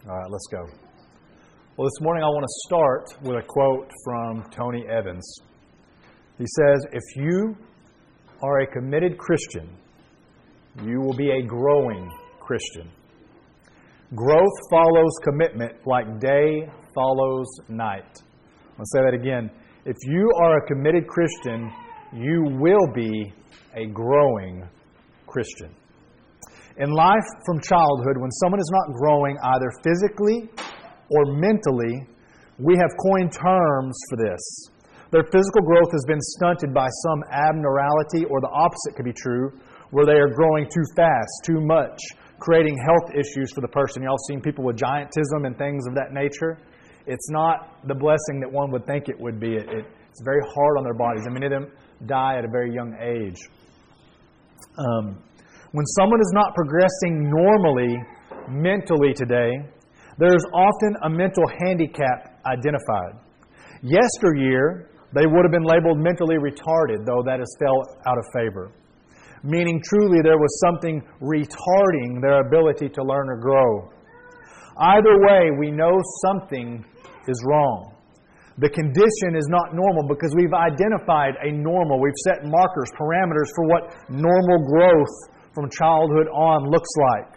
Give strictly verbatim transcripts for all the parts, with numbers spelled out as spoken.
All right, let's go. Well, this morning I want to start with a quote from Tony Evans. He says, "If you are a committed Christian, you will be a growing Christian. Growth follows commitment like day follows night." I'll say that again. If you are a committed Christian, you will be a growing Christian. In life from childhood, when someone is not growing either physically or mentally, we have coined terms for this. Their physical growth has been stunted by some abnormality, or the opposite could be true, where they are growing too fast, too much, creating health issues for the person. Y'all have seen people with giantism and things of that nature. It's not the blessing that one would think it would be. It, it, it's very hard on their bodies, and many of them die at a very young age. Um, when someone is not progressing normally mentally today, there is often a mental handicap identified. Yesteryear, they would have been labeled mentally retarded, though that has fell out of favor. Meaning truly there was something retarding their ability to learn or grow. Either way, we know something is wrong. The condition is not normal because we've identified a normal. We've set markers, parameters for what normal growth from childhood on looks like.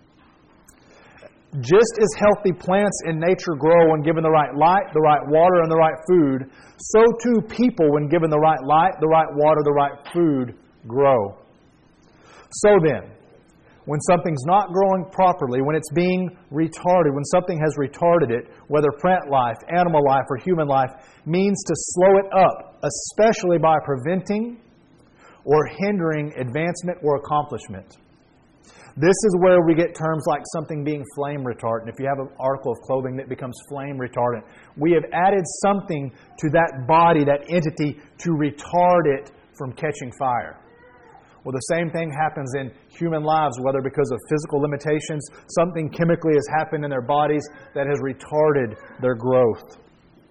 Just as healthy plants in nature grow when given the right light, the right water, and the right food, so too people, when given the right light, the right water, the right food, grow. So then, when something's not growing properly, when it's being retarded, when something has retarded it, whether plant life, animal life, or human life, means to slow it up, especially by preventing or hindering advancement or accomplishment. This is where we get terms like something being flame retardant. If you have an article of clothing that becomes flame retardant, we have added something to that body, that entity, to retard it from catching fire. Well, the same thing happens in human lives, whether because of physical limitations, something chemically has happened in their bodies that has retarded their growth.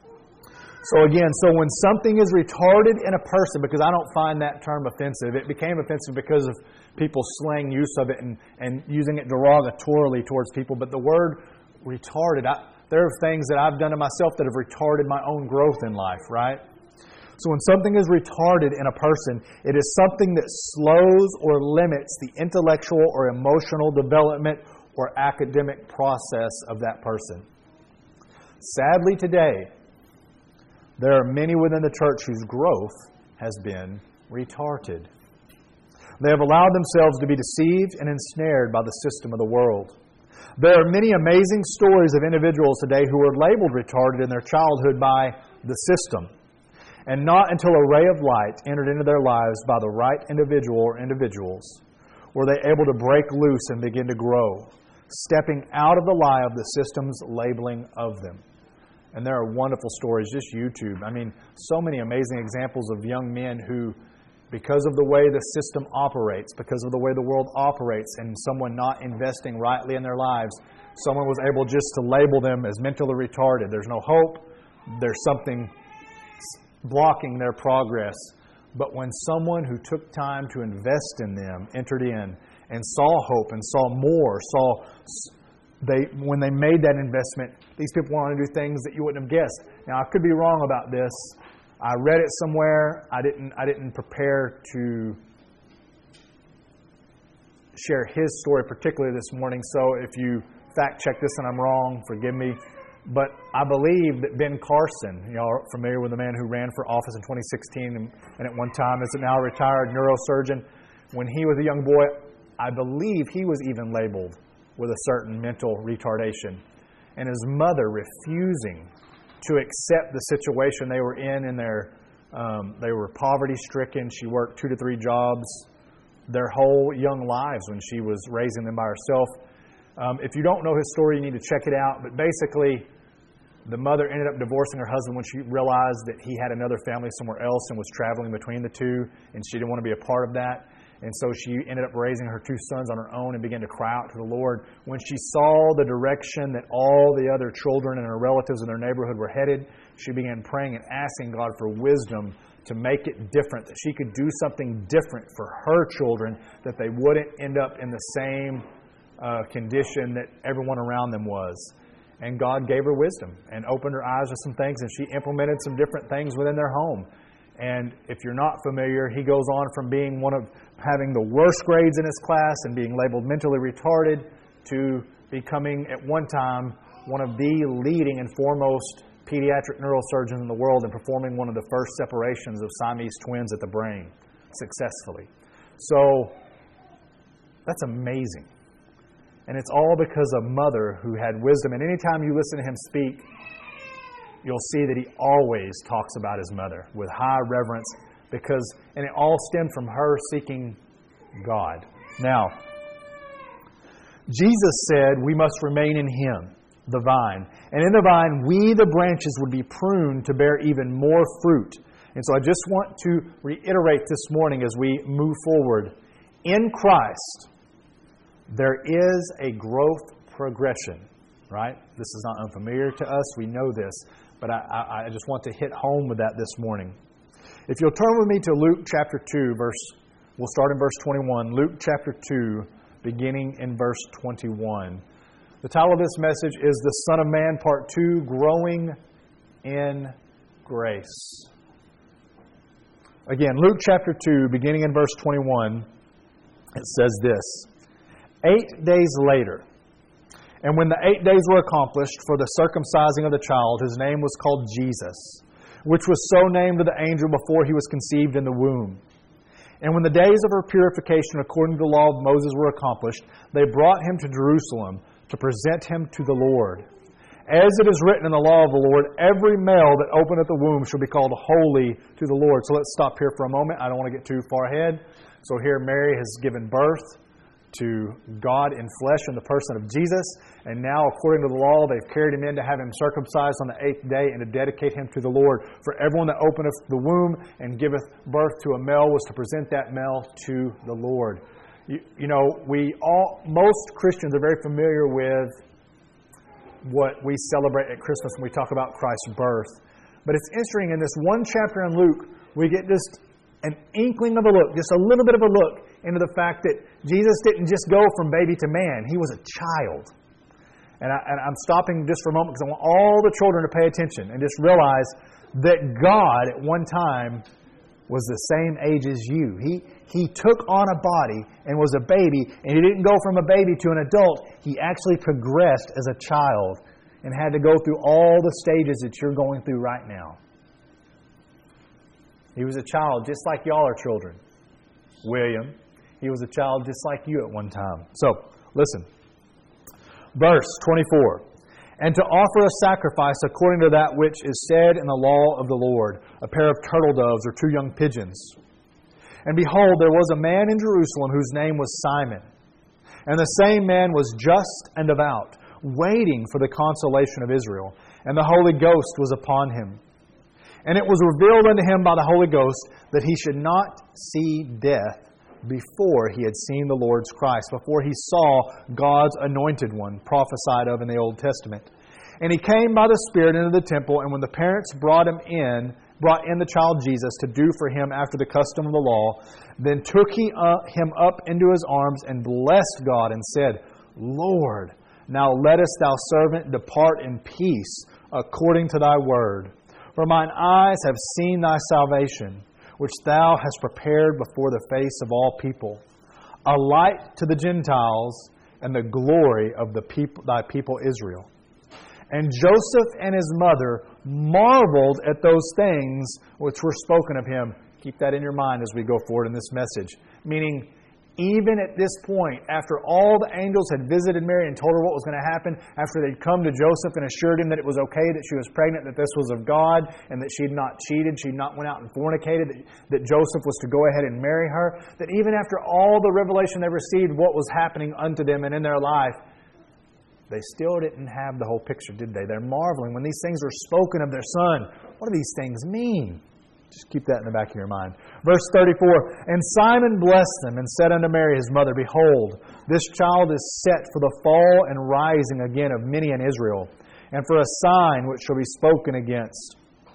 So again, so when something is retarded in a person, because I don't find that term offensive, it became offensive because of people slang use of it and, and using it derogatorily towards people. But the word retarded, I, there are things that I've done to myself that have retarded my own growth in life, right? So when something is retarded in a person, it is something that slows or limits the intellectual or emotional development or academic process of that person. Sadly today, there are many within the church whose growth has been retarded. They have allowed themselves to be deceived and ensnared by the system of the world. There are many amazing stories of individuals today who were labeled retarded in their childhood by the system. And not until a ray of light entered into their lives by the right individual or individuals were they able to break loose and begin to grow, stepping out of the lie of the system's labeling of them. And there are wonderful stories, just YouTube. I mean, so many amazing examples of young men who, because of the way the system operates, because of the way the world operates, and someone not investing rightly in their lives, someone was able just to label them as mentally retarded. There's no hope. There's something blocking their progress. But when someone who took time to invest in them entered in and saw hope and saw more, saw they when they made that investment, these people wanted to do things that you wouldn't have guessed. Now, I could be wrong about this. I read it somewhere. I didn't I didn't prepare to share his story particularly this morning. So if you fact check this and I'm wrong, forgive me. But I believe that Ben Carson, y'all are familiar with the man who ran for office in twenty sixteen and, and at one time is a now retired neurosurgeon. When he was a young boy, I believe he was even labeled with a certain mental retardation. And his mother refusing to accept the situation they were in. in their, um, they were poverty-stricken. She worked two to three jobs their whole young lives when she was raising them by herself. Um, if you don't know his story, you need to check it out. But basically, the mother ended up divorcing her husband when she realized that he had another family somewhere else and was traveling between the two, and she didn't want to be a part of that. And so she ended up raising her two sons on her own and began to cry out to the Lord. When she saw the direction that all the other children and her relatives in their neighborhood were headed, she began praying and asking God for wisdom to make it different, that she could do something different for her children, that they wouldn't end up in the same uh, condition that everyone around them was. And God gave her wisdom and opened her eyes to some things, and she implemented some different things within their home. And if you're not familiar, he goes on from being one of having the worst grades in his class and being labeled mentally retarded to becoming at one time one of the leading and foremost pediatric neurosurgeons in the world and performing one of the first separations of Siamese twins at the brain successfully. So that's amazing. And it's all because of mother who had wisdom. And anytime you listen to him speak, you'll see that he always talks about his mother with high reverence, because, and it all stemmed from her seeking God. Now, Jesus said we must remain in Him, the vine. And in the vine, we, the branches, would be pruned to bear even more fruit. And so I just want to reiterate this morning as we move forward. In Christ, there is a growth progression, right? This is not unfamiliar to us. We know this. But I, I, I just want to hit home with that this morning. If you'll turn with me to Luke chapter two, verse, we'll start in verse twenty-one. Luke chapter two, beginning in verse twenty-one. The title of this message is The Son of Man, Part two, Growing in Grace. Again, Luke chapter two, beginning in verse twenty-one, it says this. Eight days later, and when the eight days were accomplished for the circumcising of the child, his name was called Jesus, which was so named of the angel before he was conceived in the womb. And when the days of her purification according to the law of Moses were accomplished, they brought him to Jerusalem to present him to the Lord. As it is written in the law of the Lord, every male that openeth the womb shall be called holy to the Lord. So let's stop here for a moment. I don't want to get too far ahead. So here Mary has given birth to God in flesh in the person of Jesus. And now, according to the law, they've carried him in to have him circumcised on the eighth day and to dedicate him to the Lord. For everyone that openeth the womb and giveth birth to a male was to present that male to the Lord. You, you know, we all, most Christians are very familiar with what we celebrate at Christmas when we talk about Christ's birth. But it's interesting, in this one chapter in Luke, we get just an inkling of a look, just a little bit of a look into the fact that Jesus didn't just go from baby to man. He was a child. And, I, and I'm stopping just for a moment because I want all the children to pay attention and just realize that God at one time was the same age as you. He, he took on a body and was a baby, and He didn't go from a baby to an adult. He actually progressed as a child and had to go through all the stages that you're going through right now. He was a child just like y'all are children. William, he was a child just like you at one time. So, listen. Verse twenty-four. And to offer a sacrifice according to that which is said in the law of the Lord, a pair of turtle doves or two young pigeons. And behold, there was a man in Jerusalem whose name was Simon. And the same man was just and devout, waiting for the consolation of Israel. And the Holy Ghost was upon him. And it was revealed unto him by the Holy Ghost that he should not see death before he had seen the Lord's Christ, before he saw God's anointed one, prophesied of in the Old Testament. And he came by the Spirit into the temple, and when the parents brought him in, brought in the child Jesus to do for him after the custom of the law, then took he uh, him up into his arms and blessed God and said, Lord, now lettest thou servant depart in peace according to thy word. For mine eyes have seen thy salvation, which thou hast prepared before the face of all people, a light to the Gentiles and the glory of the people, thy people Israel. And Joseph and his mother marveled at those things which were spoken of him. Keep that in your mind as we go forward in this message. Meaning, even at this point, after all the angels had visited Mary and told her what was going to happen, after they'd come to Joseph and assured him that it was okay that she was pregnant, that this was of God, and that she'd not cheated, she'd not went out and fornicated, that, that Joseph was to go ahead and marry her, that even after all the revelation they received, what was happening unto them and in their life, they still didn't have the whole picture, did they? They're marveling when these things are spoken of their son. What do these things mean? Just keep that in the back of your mind. Verse thirty-four, And Simon blessed them and said unto Mary his mother, Behold, this child is set for the fall and rising again of many in Israel, and for a sign which shall be spoken against.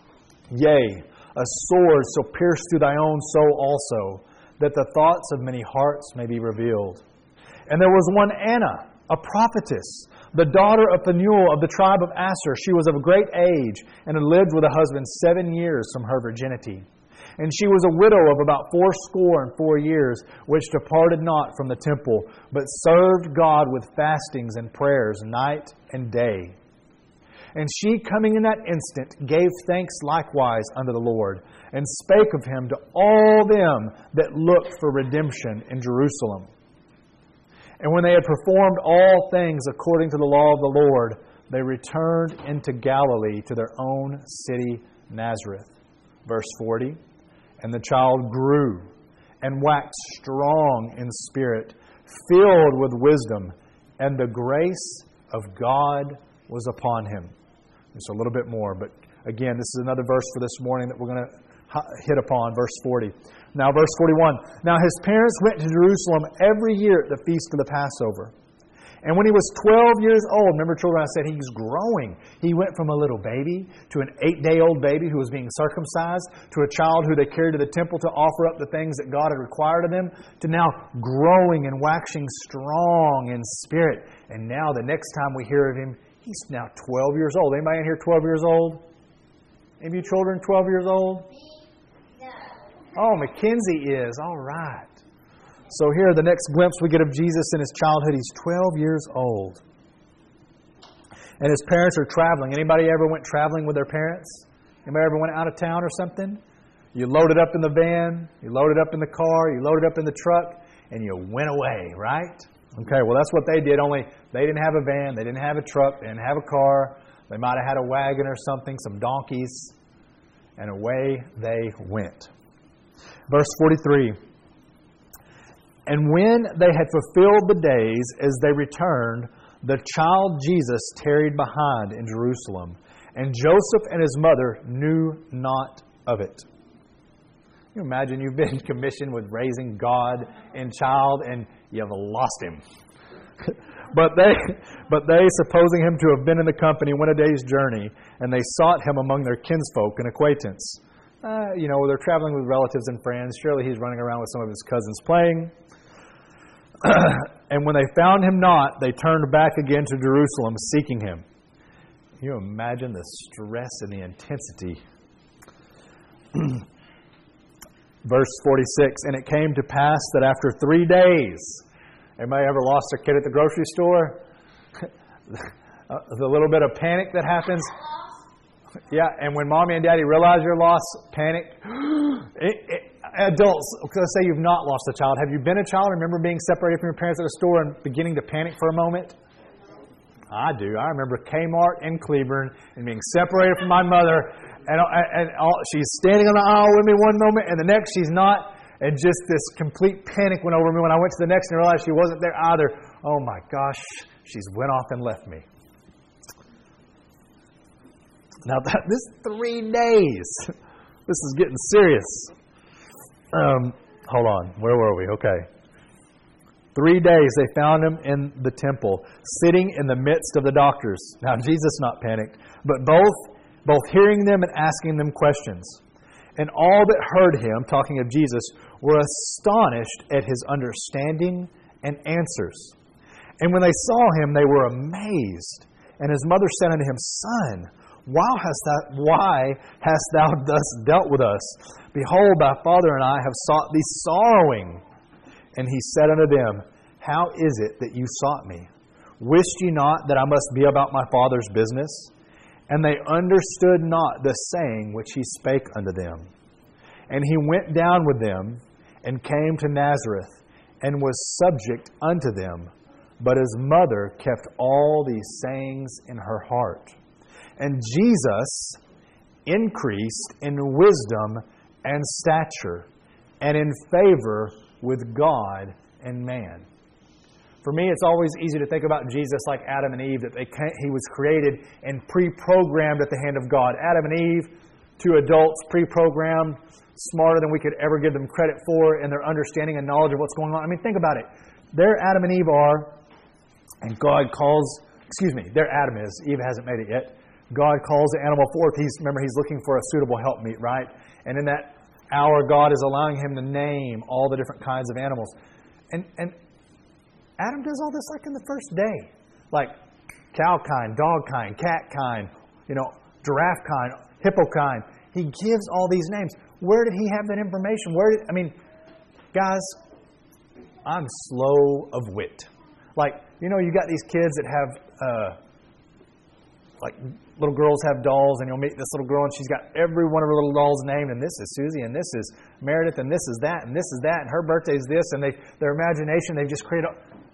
Yea, a sword shall pierce through thy own soul also, that the thoughts of many hearts may be revealed. And there was one Anna, a prophetess, the daughter of Phanuel of the tribe of Aser. She was of great age and had lived with a husband seven years from her virginity. And she was a widow of about fourscore and four years, which departed not from the temple, but served God with fastings and prayers night and day. And she, coming in that instant, gave thanks likewise unto the Lord, and spake of Him to all them that looked for redemption in Jerusalem. And when they had performed all things according to the law of the Lord, they returned into Galilee to their own city Nazareth. Verse forty, and the child grew and waxed strong in spirit, filled with wisdom, and the grace of God was upon him. Just a little bit more, but again, this is another verse for this morning that we're going to hit upon, verse forty. Now, verse forty-one. Now his parents went to Jerusalem every year at the feast of the Passover. And when he was twelve years old, remember children, I said he's growing. He went from a little baby to an eight-day-old baby who was being circumcised, to a child who they carried to the temple to offer up the things that God had required of them, to now growing and waxing strong in spirit. And now the next time we hear of him, he's now twelve years old. Anybody in here twelve years old? Any of you children twelve years old? No. Oh, Mackenzie is. All right. So here, the next glimpse we get of Jesus in his childhood, he's twelve years old. And his parents are traveling. Anybody ever went traveling with their parents? Anybody ever went out of town or something? You loaded up in the van, you loaded up in the car, you loaded up in the truck, and you went away, right? Okay, well that's what they did, only they didn't have a van, they didn't have a truck, they didn't have a car. They might have had a wagon or something, some donkeys, and away they went. Verse forty-three. And when they had fulfilled the days as they returned, the child Jesus tarried behind in Jerusalem, and Joseph and his mother knew not of it. Can you imagine you've been commissioned with raising God and child, and you've lost him. But they, but they, supposing him to have been in the company, went a day's journey, and they sought him among their kinsfolk and acquaintance. Uh, you know, they're traveling with relatives and friends. Surely he's running around with some of his cousins playing. And when they found him not, they turned back again to Jerusalem, seeking him. Can you imagine the stress and the intensity? Verse forty-six, and it came to pass that after three days, anybody ever lost a kid at the grocery store? The little bit of panic that happens. Yeah, and when mommy and daddy realize you're lost, panic. It, it, adults, let's say you've not lost a child. Have you been a child? Remember being separated from your parents at a store and beginning to panic for a moment? I do. I remember Kmart in Cleburne and being separated from my mother. And, and, and all, she's standing on the aisle with me one moment, and the next she's not. And just this complete panic went over me when I went to the next and realized she wasn't there either. Oh my gosh, she's went off and left me. Now, that, this three days. This is getting serious. Um, hold on. Where were we? Okay. Three days they found him in the temple, sitting in the midst of the doctors. Now, Jesus not panicked, but both, both hearing them and asking them questions. And all that heard him, talking of Jesus, were astonished at his understanding and answers. And when they saw him, they were amazed. And his mother said unto him, Son, why hast thou, why hast thou thus dealt with us? Behold, thy father and I have sought thee sorrowing. And he said unto them, How is it that you sought me? Wist ye not that I must be about my Father's business? And they understood not the saying which he spake unto them. And he went down with them, and came to Nazareth, and was subject unto them. But his mother kept all these sayings in her heart. And Jesus increased in wisdom and stature, and in favor with God and man. For me, it's always easy to think about Jesus like Adam and Eve, that they he was created and pre-programmed at the hand of God. Adam and Eve, two adults, pre-programmed, smarter than we could ever give them credit for in their understanding and knowledge of what's going on. I mean, think about it. There Adam and Eve are, and God calls, excuse me, there Adam is. Eve hasn't made it yet. God calls the animal forth. He's, remember, he's looking for a suitable helpmeet, right? And in that hour, God is allowing him to name all the different kinds of animals. And and Adam does all this like in the first day. Like, cow kind, dog kind, cat kind, you know, giraffe kind, hippo kind. He gives all these names. Where did he have that information? Where did, I mean, guys, I'm slow of wit. Like, you know, you got these kids that have, uh, like, little girls have dolls, and you'll meet this little girl, and she's got every one of her little dolls named, and this is Susie, and this is Meredith, and this is that, and this is that, and her birthday is this, and they, their imagination, they've just created.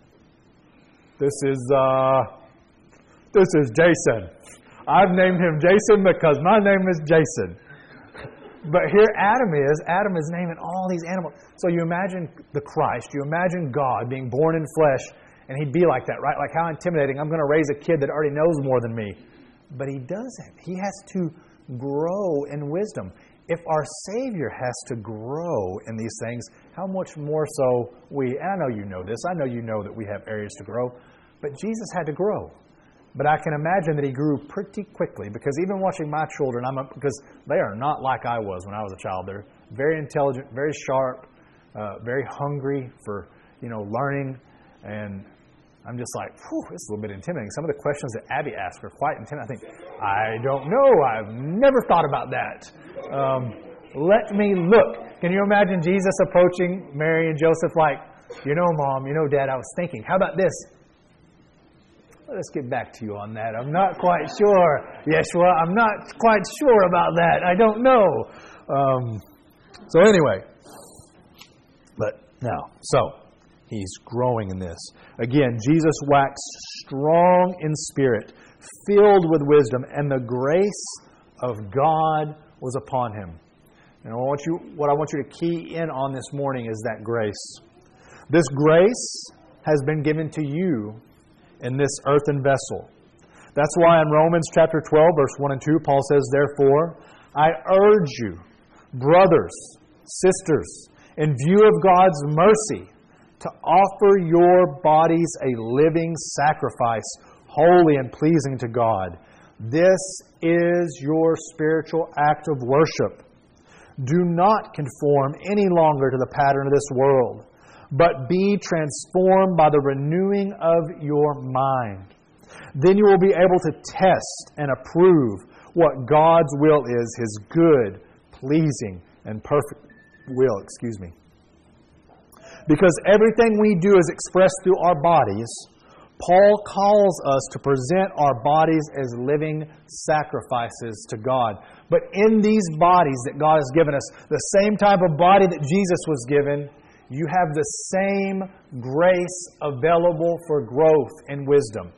This is, uh, this is Jason. I've named him Jason because my name is Jason. But here Adam is. Adam is naming all these animals. So you imagine the Christ. You imagine God being born in flesh, and He'd be like that, right? Like how intimidating. I'm going to raise a kid that already knows more than me. But He doesn't. He has to grow in wisdom. If our Savior has to grow in these things, how much more so we, and I know you know this, I know you know that we have areas to grow, but Jesus had to grow. But I can imagine that He grew pretty quickly, because even watching my children, I'm a, because they are not like I was when I was a child. They're very intelligent, very sharp, uh, very hungry for, you know, learning, and I'm just like, whew, this is a little bit intimidating. Some of the questions that Abby asks are quite intimidating. I think, I don't know. I've never thought about that. Um, let me look. Can you imagine Jesus approaching Mary and Joseph like, you know, Mom, you know, Dad, I was thinking, how about this? Let's get back to you on that. I'm not quite sure. Yeshua, I'm not quite sure about that. I don't know. Um, so anyway, but now, so He's growing in this. Again, Jesus waxed strong in spirit, filled with wisdom, and the grace of God was upon Him. And I want you, what I want you to key in on this morning is that grace. This grace has been given to you in this earthen vessel. That's why in Romans chapter twelve, verse one and two, Paul says, therefore, I urge you, brothers, sisters, in view of God's mercy, to offer your bodies a living sacrifice, holy and pleasing to God. This is your spiritual act of worship. Do not conform any longer to the pattern of this world, but be transformed by the renewing of your mind. Then you will be able to test and approve what God's will is, His good, pleasing, and perfect will. Excuse me. Because everything we do is expressed through our bodies, Paul calls us to present our bodies as living sacrifices to God. But in these bodies that God has given us, the same type of body that Jesus was given, you have the same grace available for growth and wisdom.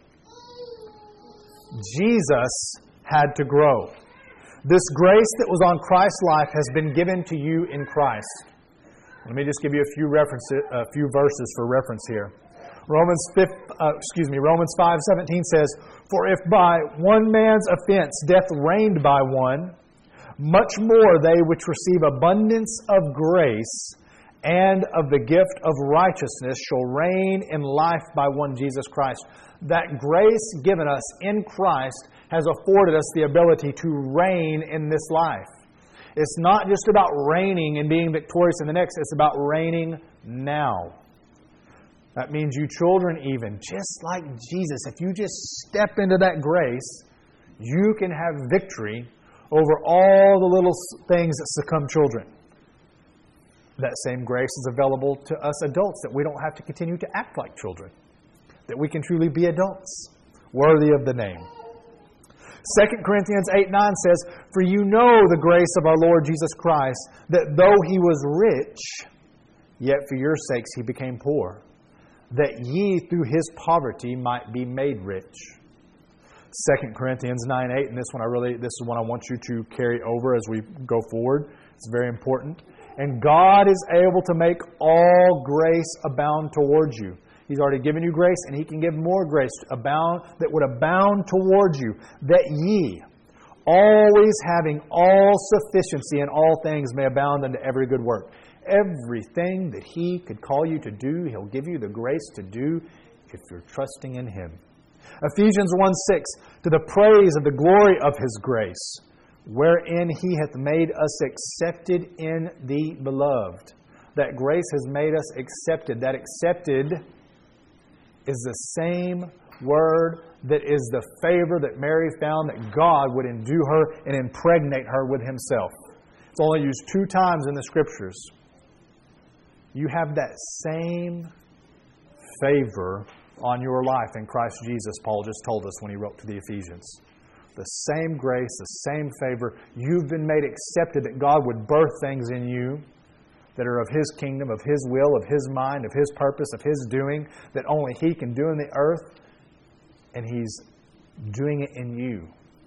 Jesus had to grow. This grace that was on Christ's life has been given to you in Christ. Let me just give you a few references, a few verses for reference here. Romans fifth, uh, excuse me, Romans five seventeen says, "For if by one man's offense death reigned by one, much more they which receive abundance of grace and of the gift of righteousness shall reign in life by one Jesus Christ." That grace given us in Christ has afforded us the ability to reign in this life. It's not just about reigning and being victorious in the next. It's about reigning now. That means you children even, just like Jesus, if you just step into that grace, you can have victory over all the little things that succumb children. That same grace is available to us adults, that we don't have to continue to act like children. That we can truly be adults, worthy of the name. Second Corinthians eight nine says, "For you know the grace of our Lord Jesus Christ, that though He was rich, yet for your sakes He became poor, that ye through His poverty might be made rich." Second Corinthians nine eight, and this one I really, this is one I want you to carry over as we go forward. It's very important. "And God is able to make all grace abound towards you." He's already given you grace, and He can give more grace to abound, that would abound towards you, that ye, always having all sufficiency in all things, may abound unto every good work. Everything that He could call you to do, He'll give you the grace to do if you're trusting in Him. Ephesians one six, "To the praise of the glory of His grace, wherein He hath made us accepted in the Beloved." That grace has made us accepted. That accepted is the same word that is the favor that Mary found that God would endue her and impregnate her with Himself. It's only used two times in the Scriptures. You have that same favor on your life in Christ Jesus, Paul just told us when he wrote to the Ephesians. The same grace, the same favor. You've been made accepted that God would birth things in you that are of His kingdom, of His will, of His mind, of His purpose, of His doing, that only He can do in the earth. And He's doing it in you.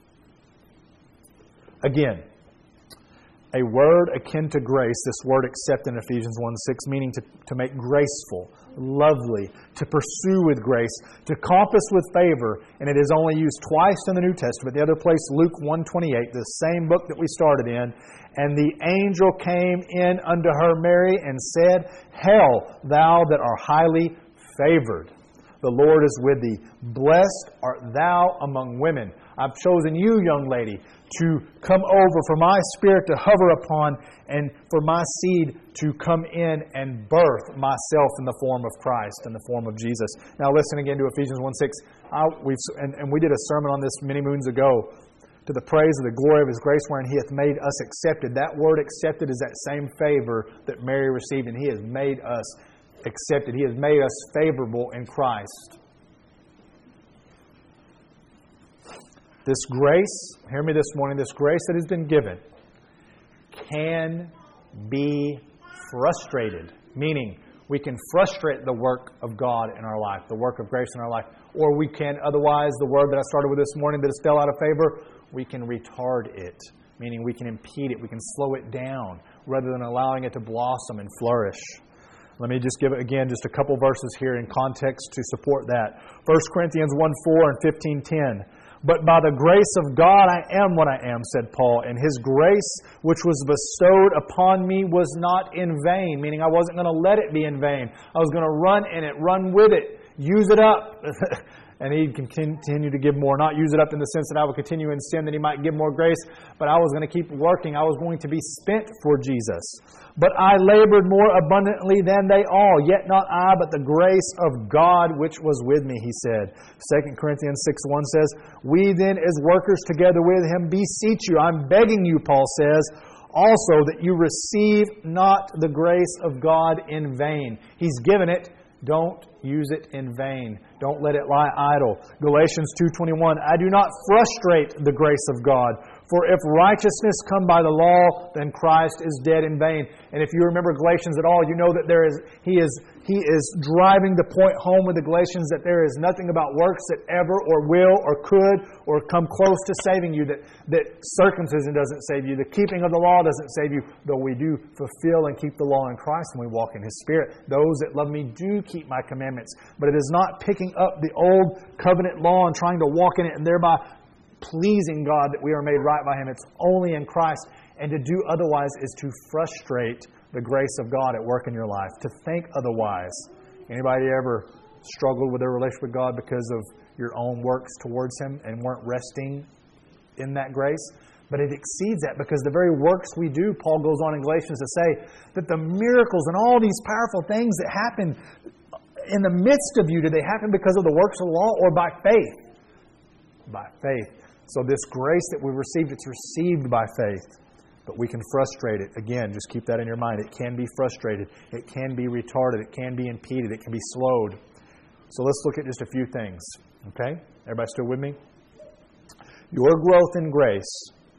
Again, a word akin to grace, this word accept in Ephesians one six, meaning to, to make graceful, lovely, to pursue with grace, to compass with favor, and it is only used twice in the New Testament. The other place, Luke one twenty-eight, the same book that we started in. And the angel came in unto her, Mary, and said, Hail, thou that art highly favored. The Lord is with thee. Blessed art thou among women. I've chosen you, young lady, to come over, for my Spirit to hover upon, and for my seed to come in and birth myself in the form of Christ, in the form of Jesus. Now listen again to Ephesians one six. I, we've, and, and we did a sermon on this many moons ago. To the praise of the glory of His grace wherein He hath made us accepted. That word accepted is that same favor that Mary received, and He has made us accepted. He has made us favorable in Christ. This grace, hear me this morning, this grace that has been given can be frustrated. Meaning, we can frustrate the work of God in our life, the work of grace in our life. Or we can, otherwise, the word that I started with this morning that is fell out of favor, we can retard it. Meaning we can impede it, we can slow it down, rather than allowing it to blossom and flourish. Let me just give it again just a couple verses here in context to support that. First Corinthians one four and fifteen ten. But by the grace of God I am what I am, said Paul, and His grace which was bestowed upon me was not in vain. Meaning I wasn't going to let it be in vain. I was going to run in it, run with it, use it up. And He'd continue to give more. Not use it up in the sense that I would continue in sin, that He might give more grace. But I was going to keep working. I was going to be spent for Jesus. But I labored more abundantly than they all. Yet not I, but the grace of God which was with me, he said. Second Corinthians six one says, We then as workers together with Him beseech you. I'm begging you, Paul says, also that you receive not the grace of God in vain. He's given it. Don't use it in vain. Don't let it lie idle. Galatians two twenty-one, I do not frustrate the grace of God. For if righteousness come by the law, then Christ is dead in vain. And if you remember Galatians at all, you know that there is he is he is driving the point home with the Galatians that there is nothing about works that ever or will or could or come close to saving you. That, that circumcision doesn't save you. The keeping of the law doesn't save you. Though we do fulfill and keep the law in Christ when we walk in His Spirit. Those that love me do keep my commandments. But it is not picking up the old covenant law and trying to walk in it and thereby pleasing God that we are made right by Him. It's only in Christ. And to do otherwise is to frustrate the grace of God at work in your life. To think otherwise. Anybody ever struggled with their relationship with God because of your own works towards Him and weren't resting in that grace? But it exceeds that, because the very works we do, Paul goes on in Galatians to say that the miracles and all these powerful things that happen in the midst of you, do they happen because of the works of the law or by faith? By faith. So this grace that we've received, it's received by faith. But we can frustrate it. Again, just keep that in your mind. It can be frustrated. It can be retarded. It can be impeded. It can be slowed. So let's look at just a few things. Okay? Everybody still with me? Your growth in grace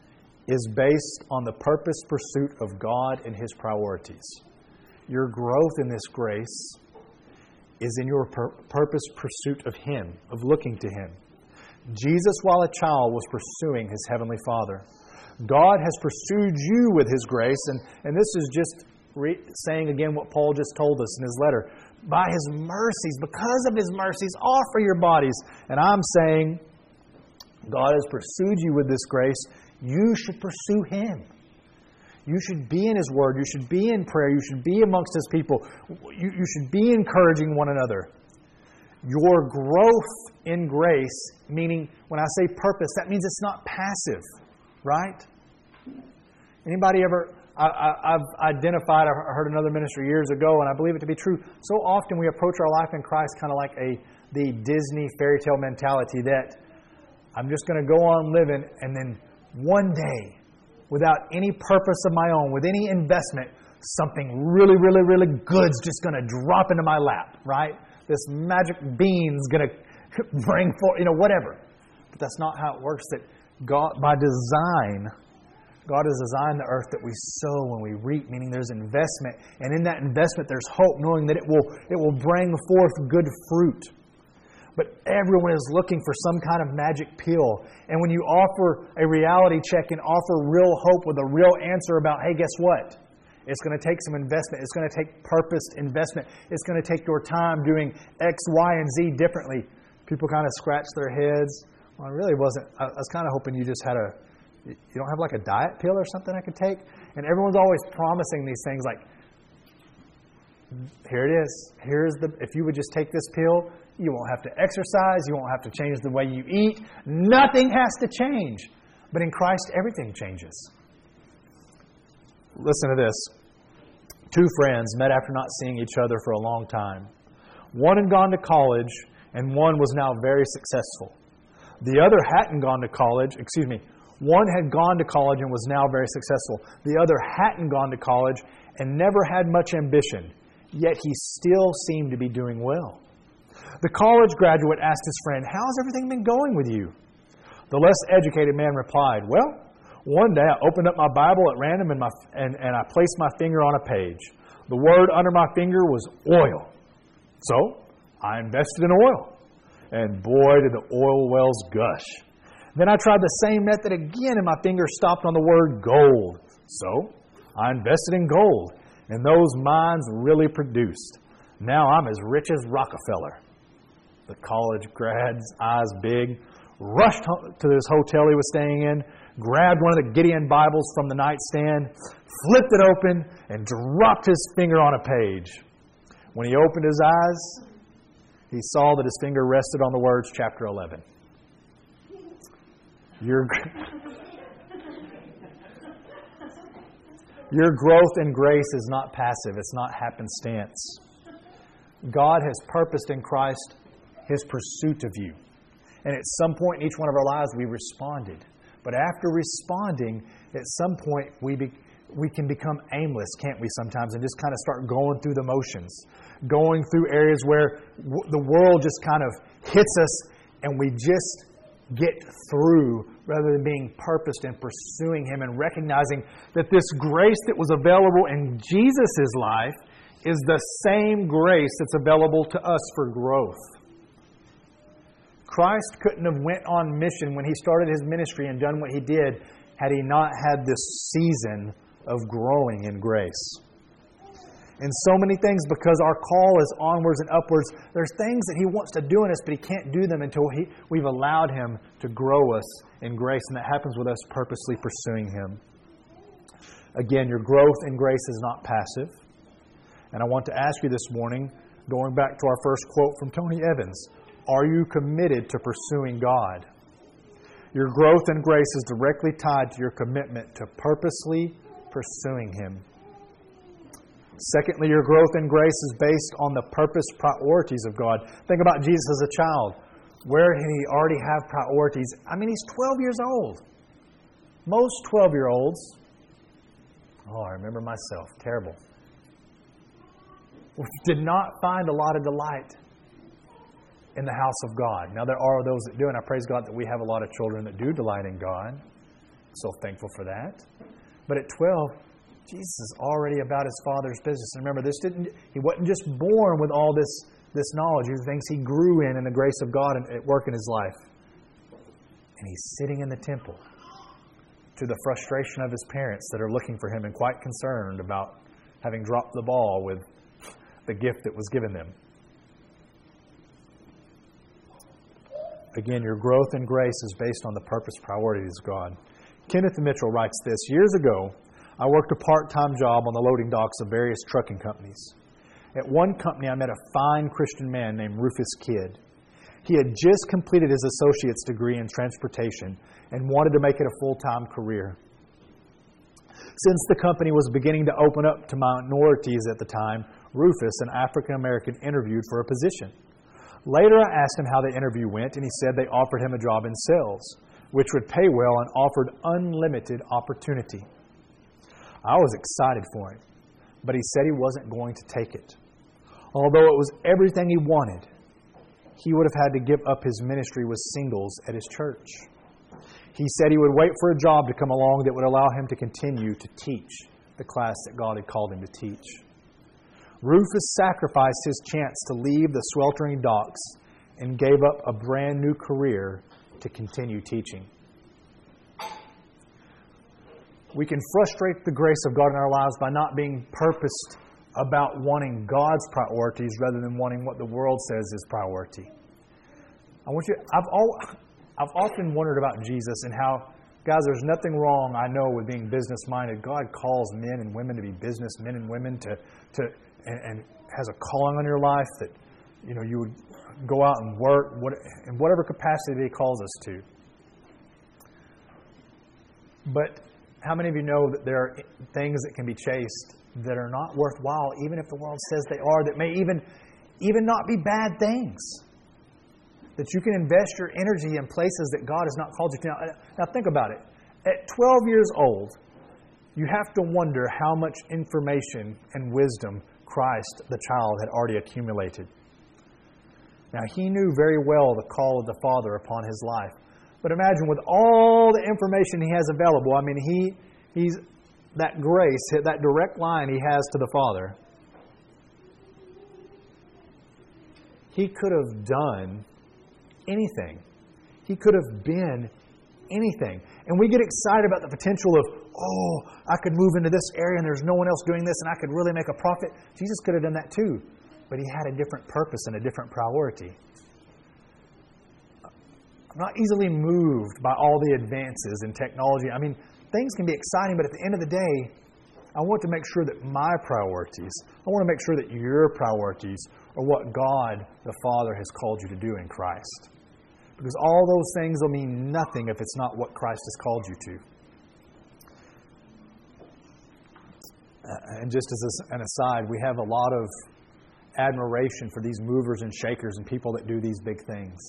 is based on the purpose pursuit of God and His priorities. Your growth in this grace is in your pur- purpose pursuit of Him, of looking to Him. Jesus, while a child, was pursuing His Heavenly Father. God has pursued you with His grace, and, and this is just re- saying again what Paul just told us in his letter. By His mercies, because of His mercies, offer your bodies. And I'm saying, God has pursued you with this grace. You should pursue Him. You should be in His Word. You should be in prayer. You should be amongst His people. You, you should be encouraging one another. Your growth in grace, meaning when I say purpose, that means it's not passive, right? Anybody ever, I, I, I've identified, I heard another minister years ago, and I believe it to be true. So often we approach our life in Christ kind of like a the Disney fairy tale mentality that I'm just going to go on living, and then one day, without any purpose of my own, with any investment, something really, really, really good's just going to drop into my lap, right? This magic bean's going to bring forth, you know, whatever. But that's not how it works. That God, by design, God has designed the earth that we sow and we reap, meaning there's investment. And in that investment, there's hope, knowing that it will, it will bring forth good fruit. But everyone is looking for some kind of magic pill. And when you offer a reality check and offer real hope with a real answer about, hey, guess what? It's going to take some investment. It's going to take purposed investment. It's going to take your time doing X, Y, and Z differently. People kind of scratch their heads. Well, I really wasn't. I was kind of hoping you just had a, you don't have like a diet pill or something I could take? And everyone's always promising these things like, here it is. Here's the, if you would just take this pill, you won't have to exercise. You won't have to change the way you eat. Nothing has to change. But in Christ, everything changes. Listen to this. Two friends met after not seeing each other for a long time. One had gone to college, and one was now very successful. The other hadn't gone to college. Excuse me. One had gone to college and was now very successful. The other hadn't gone to college and never had much ambition. Yet he still seemed to be doing well. The college graduate asked his friend, "How's everything been going with you?" The less educated man replied, "Well, one day I opened up my Bible at random and, my, and, and I placed my finger on a page. The word under my finger was oil. So I invested in oil. And boy, did the oil wells gush. Then I tried the same method again and my finger stopped on the word gold. So I invested in gold. And those mines really produced. Now I'm as rich as Rockefeller." The college grad's eyes big, rushed to this hotel he was staying in, grabbed one of the Gideon Bibles from the nightstand, flipped it open, and dropped his finger on a page. When he opened his eyes, he saw that his finger rested on the words chapter eleven. Your, your growth in grace is not passive. It's not happenstance. God has purposed in Christ His pursuit of you. And at some point in each one of our lives, we responded. But after responding, at some point, we be, we can become aimless, can't we, sometimes, and just kind of start going through the motions, going through areas where w- the world just kind of hits us, and we just get through rather than being purposed and pursuing Him and recognizing that this grace that was available in Jesus' life is the same grace that's available to us for growth. Christ couldn't have went on mission when He started His ministry and done what He did had He not had this season of growing in grace. In so many things, because our call is onwards and upwards, there's things that He wants to do in us, but He can't do them until he, we've allowed Him to grow us in grace. And that happens with us purposely pursuing Him. Again, your growth in grace is not passive. And I want to ask you this morning, going back to our first quote from Tony Evans, are you committed to pursuing God? Your growth in grace is directly tied to your commitment to purposely pursuing Him. Secondly, your growth in grace is based on the purpose priorities of God. Think about Jesus as a child. Where did He already have priorities? I mean, He's twelve years old. Most twelve-year-olds, oh, I remember myself, terrible, did not find a lot of delight in the house of God. Now, there are those that do, and I praise God that we have a lot of children that do delight in God. So thankful for that. But at twelve, Jesus is already about His Father's business. And remember, this didn't He wasn't just born with all this, this knowledge. These things He grew in in the grace of God and at work in His life. And He's sitting in the temple to the frustration of His parents that are looking for Him and quite concerned about having dropped the ball with the gift that was given them. Again, your growth in grace is based on the purpose priorities of God. Kenneth Mitchell writes this, "Years ago, I worked a part-time job on the loading docks of various trucking companies. At one company, I met a fine Christian man named Rufus Kidd. He had just completed his associate's degree in transportation and wanted to make it a full-time career. Since the company was beginning to open up to minorities at the time, Rufus, an African American, interviewed for a position. Later, I asked him how the interview went, and he said they offered him a job in sales, which would pay well and offered unlimited opportunity. I was excited for him, but he said he wasn't going to take it. Although it was everything he wanted, he would have had to give up his ministry with singles at his church. He said he would wait for a job to come along that would allow him to continue to teach the class that God had called him to teach. Rufus sacrificed his chance to leave the sweltering docks and gave up a brand new career to continue teaching. We can frustrate the grace of God in our lives by not being purposed about wanting God's priorities rather than wanting what the world says is priority. I want you. I've all, I've often wondered about Jesus and how, guys, there's nothing wrong, I know, with being business-minded. God calls men and women to be businessmen and women to to and, and has a calling on your life that, you know, you would go out and work what, in whatever capacity He calls us to. But how many of you know that there are things that can be chased that are not worthwhile, even if the world says they are, that may even, even not be bad things? That you can invest your energy in places that God has not called you to. Now, now think about it. At twelve years old, you have to wonder how much information and wisdom Christ, the child, had already accumulated. Now, he knew very well the call of the Father upon his life. But imagine with all the information he has available, I mean, he he's that grace, that direct line he has to the Father. He could have done anything. He could have been anything. And we get excited about the potential of, oh, I could move into this area and there's no one else doing this and I could really make a profit. Jesus could have done that too. But He had a different purpose and a different priority. I'm not easily moved by all the advances in technology. I mean, things can be exciting, but at the end of the day, I want to make sure that my priorities, I want to make sure that your priorities are what God the Father has called you to do in Christ. Because all those things will mean nothing if it's not what Christ has called you to. Uh, and just as an aside, we have a lot of admiration for these movers and shakers and people that do these big things.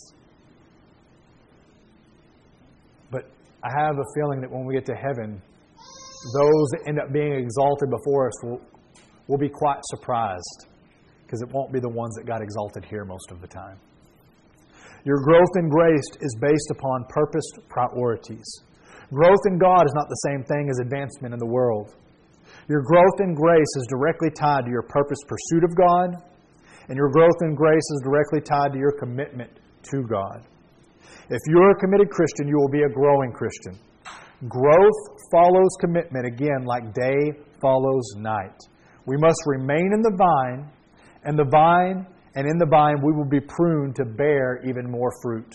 But I have a feeling that when we get to heaven, those that end up being exalted before us will, will be quite surprised, because it won't be the ones that got exalted here most of the time. Your growth in grace is based upon purposed priorities. Growth in God is not the same thing as advancement in the world. Your growth in grace is directly tied to your purposed pursuit of God, and your growth in grace is directly tied to your commitment to God. If you're a committed Christian, you will be a growing Christian. Growth follows commitment, again, like day follows night. We must remain in the vine, and the vine, and in the vine we will be pruned to bear even more fruit.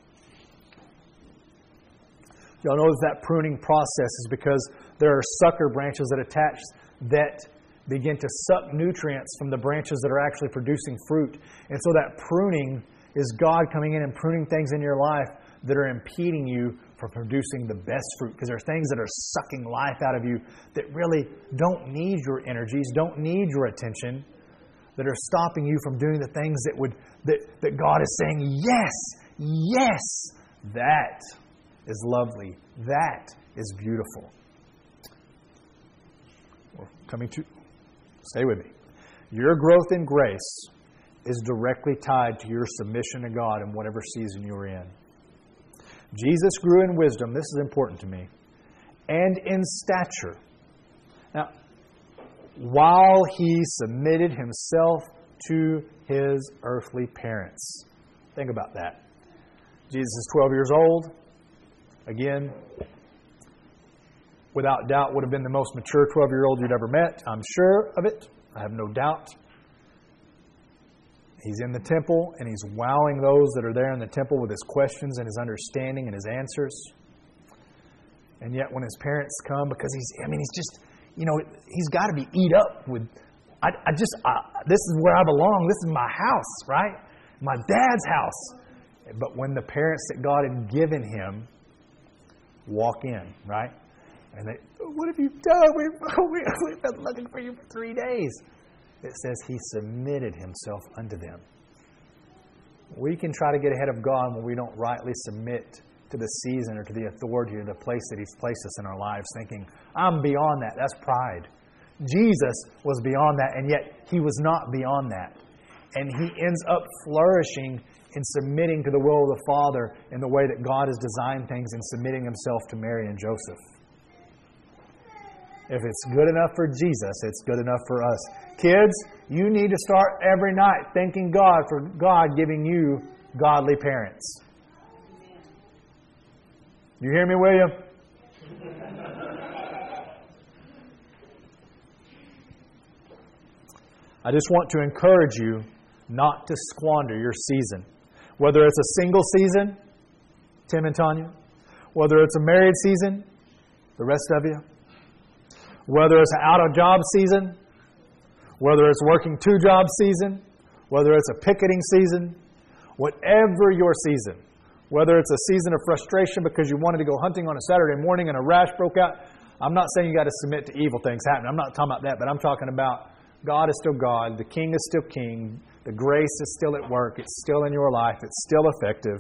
Y'all know that pruning process is because there are sucker branches that attach that begin to suck nutrients from the branches that are actually producing fruit. And so that pruning is God coming in and pruning things in your life that are impeding you from producing the best fruit. Because there are things that are sucking life out of you that really don't need your energies, don't need your attention, that are stopping you from doing the things that would that, that God is saying, yes, yes, that is lovely. That is beautiful. We're coming to, stay with me. Your growth in grace is directly tied to your submission to God in whatever season you're in. Jesus grew in wisdom, this is important to me, and in stature. Now, while He submitted Himself to His earthly parents. Think about that. Jesus is twelve years old. Again, without doubt would have been the most mature twelve-year-old you'd ever met. I'm sure of it. I have no doubt. He's in the temple, and He's wowing those that are there in the temple with His questions and His understanding and His answers. And yet when His parents come, because He's, I mean, He's just, you know, He's got to be eat up with, I, I just, I, this is where I belong. This is my house, right? My dad's house. But when the parents that God had given Him walk in, right? And they, what have you done? We've, we've been looking for you for three days. It says He submitted Himself unto them. We can try to get ahead of God when we don't rightly submit to the season or to the authority or the place that He's placed us in our lives, thinking, I'm beyond that. That's pride. Jesus was beyond that, and yet He was not beyond that. And He ends up flourishing in submitting to the will of the Father in the way that God has designed things and submitting Himself to Mary and Joseph. If it's good enough for Jesus, it's good enough for us. Kids, you need to start every night thanking God for God giving you godly parents. You hear me, William? I just want to encourage you not to squander your season. Whether it's a single season, Tim and Tanya, whether it's a married season, the rest of you, whether it's an out-of-job season, whether it's working two-job season, whether it's a picketing season, whatever your season, whether it's a season of frustration because you wanted to go hunting on a Saturday morning and a rash broke out, I'm not saying you got to submit to evil things happening. I'm not talking about that, but I'm talking about God is still God, the King is still King, the grace is still at work, it's still in your life, it's still effective.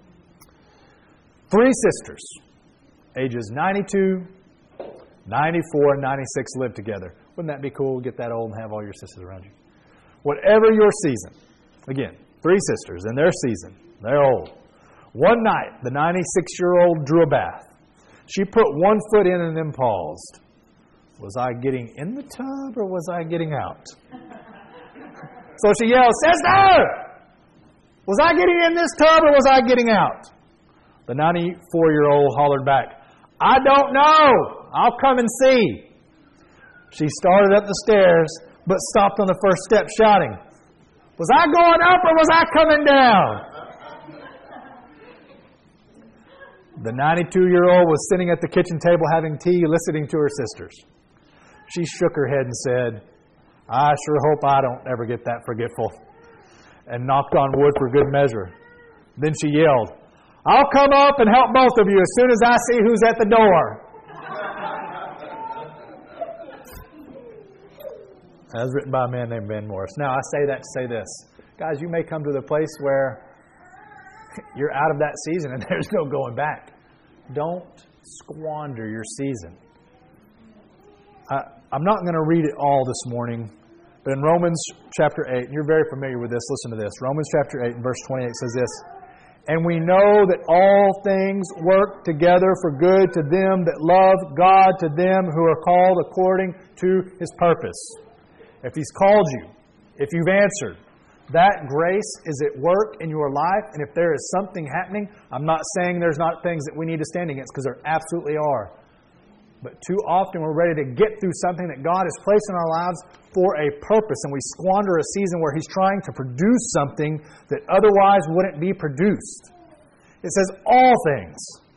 Three sisters, ages ninety-two, ninety-four, and ninety-six live together. Wouldn't that be cool? Get that old and have all your sisters around you. Whatever your season, again, three sisters in their season, they're old. One night, the ninety-six-year-old drew a bath. She put one foot in and then paused. Was I getting in the tub or was I getting out? So she yelled, Sister! Was I getting in this tub or was I getting out? The ninety-four-year-old hollered back, I don't know. I'll come and see. She started up the stairs but stopped on the first step shouting, Was I going up or was I coming down? The ninety-two-year-old was sitting at the kitchen table having tea, listening to her sisters. She shook her head and said, I sure hope I don't ever get that forgetful, and knocked on wood for good measure. Then she yelled, I'll come up and help both of you as soon as I see who's at the door. That was written by a man named Van Morris. Now, I say that to say this. Guys, you may come to the place where you're out of that season and there's no going back. Don't squander your season. I, I'm not going to read it all this morning, but in Romans chapter eight, and you're very familiar with this, listen to this. Romans chapter eight and verse twenty-eight says this, And we know that all things work together for good to them that love God, to them who are called according to His purpose. If He's called you, if you've answered, that grace is at work in your life, and if there is something happening, I'm not saying there's not things that we need to stand against, because there absolutely are. But too often we're ready to get through something that God has placed in our lives for a purpose, and we squander a season where He's trying to produce something that otherwise wouldn't be produced. It says all things,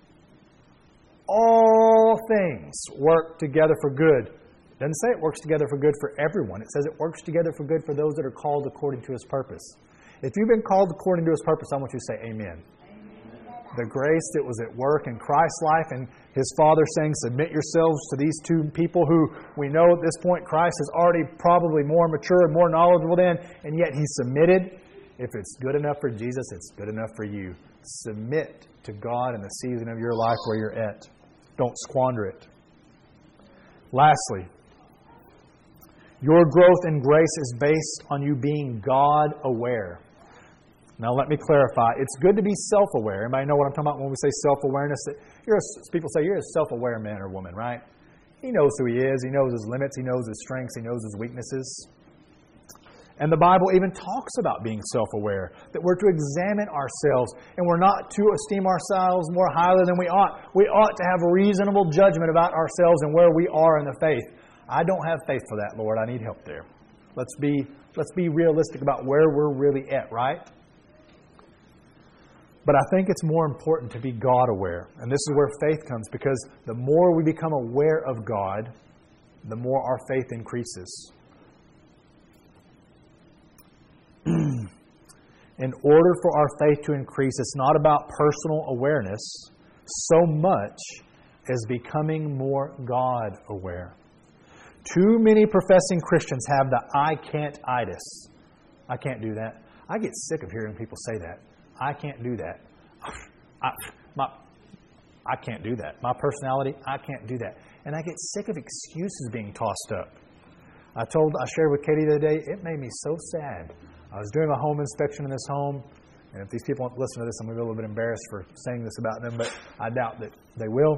all things work together for good. It doesn't say it works together for good for everyone. It says it works together for good for those that are called according to His purpose. If you've been called according to His purpose, I want you to say amen. The grace that was at work in Christ's life and His Father saying, submit yourselves to these two people who we know at this point Christ is already probably more mature and more knowledgeable than, and yet He submitted. If it's good enough for Jesus, it's good enough for you. Submit to God in the season of your life where you're at. Don't squander it. Lastly, your growth in grace is based on you being God-aware. Now, let me clarify. It's good to be self-aware. Anybody know what I'm talking about when we say self-awareness? That you're a, people say you're a self-aware man or woman, right? He knows who he is. He knows his limits. He knows his strengths. He knows his weaknesses. And the Bible even talks about being self-aware, that we're to examine ourselves, and we're not to esteem ourselves more highly than we ought. We ought to have a reasonable judgment about ourselves and where we are in the faith. I don't have faith for that, Lord. I need help there. Let's be, let's be realistic about where we're really at, right? But I think it's more important to be God-aware. And this is where faith comes, because the more we become aware of God, the more our faith increases. In order for our faith to increase, it's not about personal awareness so much as becoming more God-aware. Too many professing Christians have the I can't-itis. I can't do that. I get sick of hearing people say that. I can't do that. I, my, I can't do that. My personality, I can't do that. And I get sick of excuses being tossed up. I told, I shared with Katie the other day, it made me so sad. I was doing a home inspection in this home, and if these people listen to this, I'm going to be a little bit embarrassed for saying this about them, but I doubt that they will.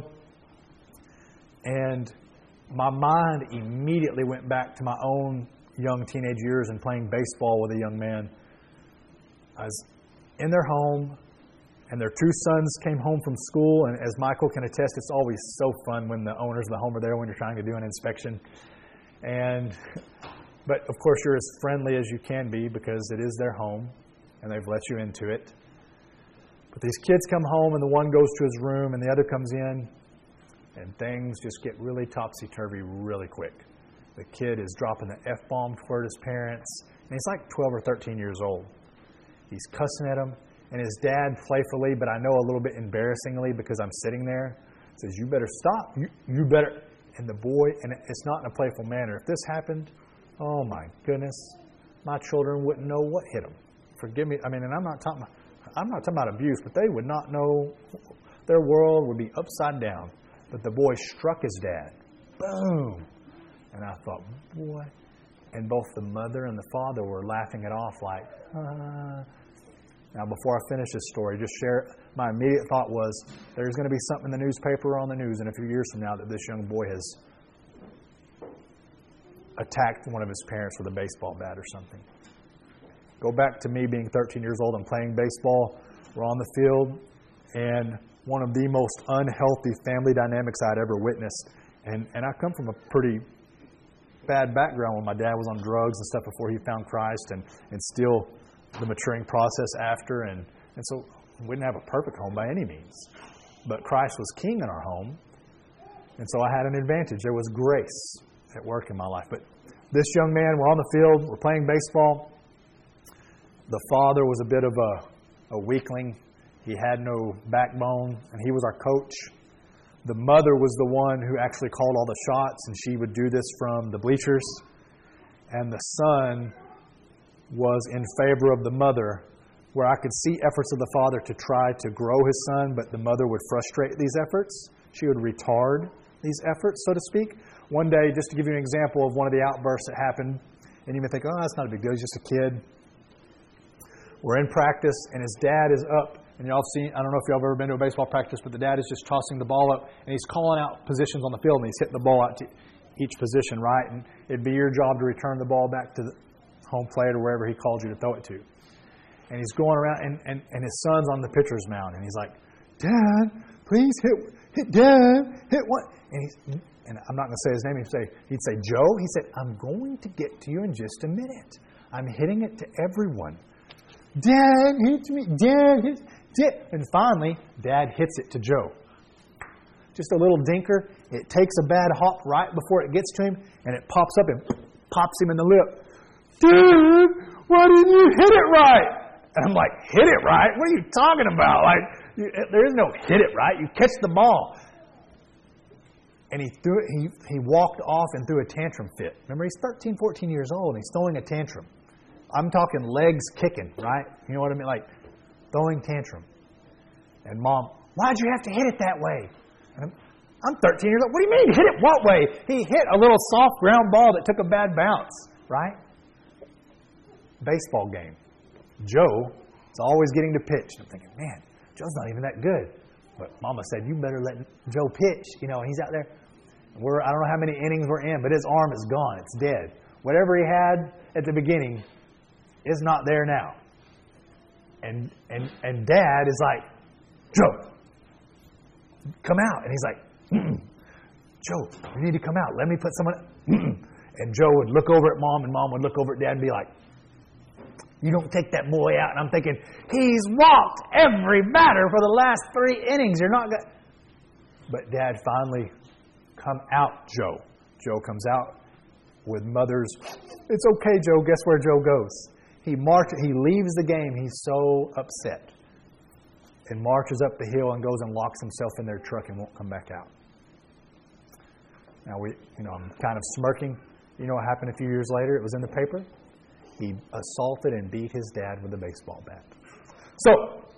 And my mind immediately went back to my own young teenage years and playing baseball with a young man. I was in their home, and their two sons came home from school, and as Michael can attest, it's always so fun when the owners of the home are there when you're trying to do an inspection. And, but of course you're as friendly as you can be because it is their home and they've let you into it. But these kids come home and the one goes to his room and the other comes in and things just get really topsy-turvy really quick. The kid is dropping the F-bomb toward his parents and he's like twelve or thirteen years old. He's cussing at them and his dad playfully, but I know a little bit embarrassingly because I'm sitting there, says, "You better stop. You, you better..." And the boy, and it's not in a playful manner. If this happened, oh my goodness, my children wouldn't know what hit them. Forgive me. I mean, and I'm not talking, I'm not talking about abuse, but they would not know. Their world would be upside down. But the boy struck his dad. Boom. And I thought, boy. And both the mother and the father were laughing it off like, ah. Now, before I finish this story, just share, my immediate thought was, there's going to be something in the newspaper or on the news in a few years from now that this young boy has attacked one of his parents with a baseball bat or something. Go back to me being thirteen years old and playing baseball. We're on the field, and one of the most unhealthy family dynamics I'd ever witnessed. And, and I come from a pretty bad background when my dad was on drugs and stuff before he found Christ, and, and still the maturing process after, and, and so we didn't have a perfect home by any means. But Christ was king in our home, and so I had an advantage. There was grace at work in my life. But this young man, we're on the field, we're playing baseball. The father was a bit of a, a weakling. He had no backbone, and he was our coach. The mother was the one who actually called all the shots, and she would do this from the bleachers. And the son was in favor of the mother, where I could see efforts of the father to try to grow his son, but the mother would frustrate these efforts. She would retard these efforts, so to speak. One day, just to give you an example of one of the outbursts that happened, and you may think, oh, that's not a big deal, he's just a kid. We're in practice, and his dad is up, and y'all have seen, I don't know if y'all have ever been to a baseball practice, but the dad is just tossing the ball up, and he's calling out positions on the field, and he's hitting the ball out to each position, right? And it'd be your job to return the ball back to the home plate or wherever he called you to throw it to. And he's going around, and, and, and his son's on the pitcher's mound, and he's like, "Dad, please hit, hit Dad, hit what?" And he's, and I'm not going to say his name. He'd say, he'd say, "Joe," he said, "I'm going to get to you in just a minute. I'm hitting it to everyone. Dad, hit me, Dad, hit, Dad." And finally, Dad hits it to Joe. Just a little dinker. It takes a bad hop right before it gets to him, and it pops up and pops him in the lip. "Dude, why didn't you hit it right?" And I'm like, "Hit it right? What are you talking about? Like, you, there is no hit it right. You catch the ball." And he threw it, he, he walked off and threw a tantrum fit. Remember, he's thirteen, fourteen years old, and he's throwing a tantrum. I'm talking legs kicking, right? You know what I mean? Like, throwing tantrum. And Mom, "Why'd you have to hit it that way?" And I'm, I'm thirteen years old. "What do you mean, hit it what way?" He hit a little soft ground ball that took a bad bounce, right? Baseball game. Joe is always getting to pitch. I'm thinking, man, Joe's not even that good. But Mama said, "You better let Joe pitch." You know, he's out there. We're, I don't know how many innings we're in, but his arm is gone. It's dead. Whatever he had at the beginning is not there now. And and and Dad is like, "Joe, come out." And he's like, Mm-mm. "Joe, you need to come out. Let me put someone." Mm-mm. And Joe would look over at Mom, and Mom would look over at Dad and be like, "You don't take that boy out." And I'm thinking, he's walked every batter for the last three innings. You're not going to... But Dad finally, "Come out, Joe." Joe comes out with Mother's, "It's okay, Joe." Guess where Joe goes? He marches. He leaves the game. He's so upset. And marches up the hill and goes and locks himself in their truck and won't come back out. Now, we, you know, I'm kind of smirking. You know what happened a few years later? It was in the paper. he assaulted and beat his dad with a baseball bat. So,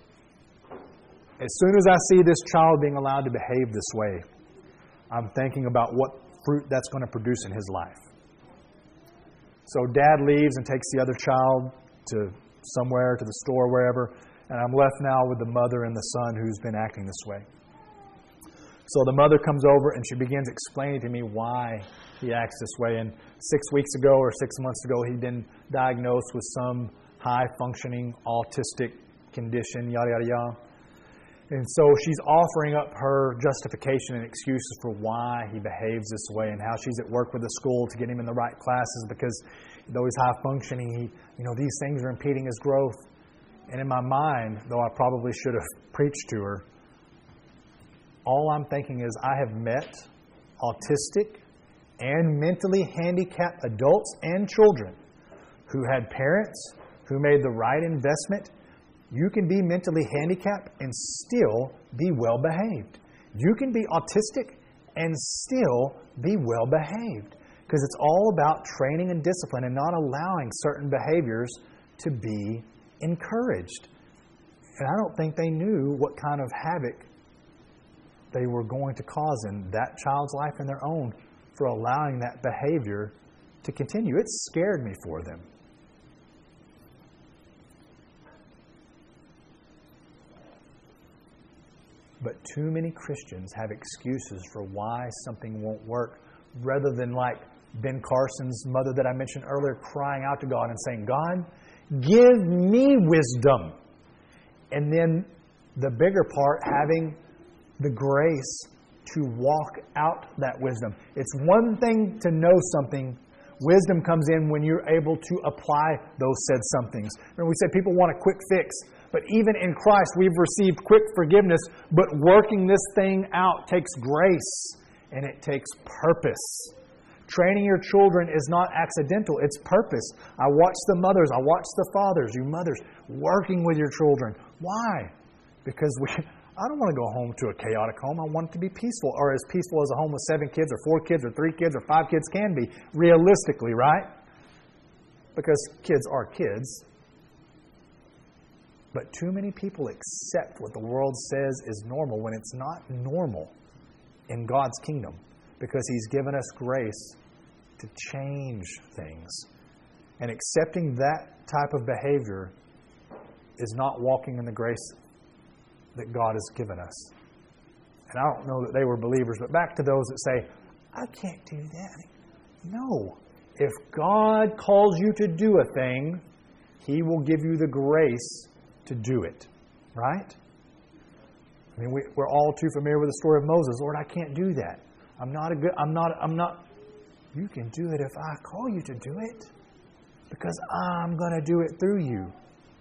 as soon as I see this child being allowed to behave this way, I'm thinking about what fruit that's going to produce in his life. So dad leaves and takes the other child to somewhere, to the store, wherever, and I'm left now with the mother and the son who's been acting this way. So the mother comes over and she begins explaining to me why he acts this way. And six weeks ago or six months ago, he'd been diagnosed with some high-functioning autistic condition, yada, yada, yada. And so she's offering up her justification and excuses for why he behaves this way and how she's at work with the school to get him in the right classes because though he's high-functioning, he, you know, these things are impeding his growth. And in my mind, though I probably should have preached to her, all I'm thinking is I have met autistic and mentally handicapped adults and children who had parents who made the right investment. You can be mentally handicapped and still be well-behaved. You can be autistic and still be well-behaved. Because it's all about training and discipline and not allowing certain behaviors to be encouraged. And I don't think they knew what kind of havoc they were going to cause in that child's life and their own for allowing that behavior to continue. It scared me for them. But too many Christians have excuses for why something won't work, rather than like Ben Carson's mother that I mentioned earlier, crying out to God and saying, God, give me wisdom. And then the bigger part, having the grace to walk out that wisdom. It's one thing to know something. Wisdom comes in when you're able to apply those said somethings. Remember we said people want a quick fix. But even in Christ, we've received quick forgiveness. But working this thing out takes grace and it takes purpose. Training your children is not accidental. It's purpose. I watch the mothers. I watch the fathers. You mothers working with your children. Why? Because we... I don't want to go home to a chaotic home. I want it to be peaceful, or as peaceful as a home with seven kids, or four kids, or three kids, or five kids can be, realistically, right? Because kids are kids. But too many people accept what the world says is normal when it's not normal in God's kingdom, because He's given us grace to change things. And accepting that type of behavior is not walking in the grace that God has given us. And I don't know that they were believers, but back to those that say, I can't do that. No. If God calls you to do a thing, He will give you the grace to do it. Right? I mean, we, we're all too familiar with the story of Moses. Lord, I can't do that. I'm not a good, I'm not, I'm not. You can do it if I call you to do it. Because I'm going to do it through you.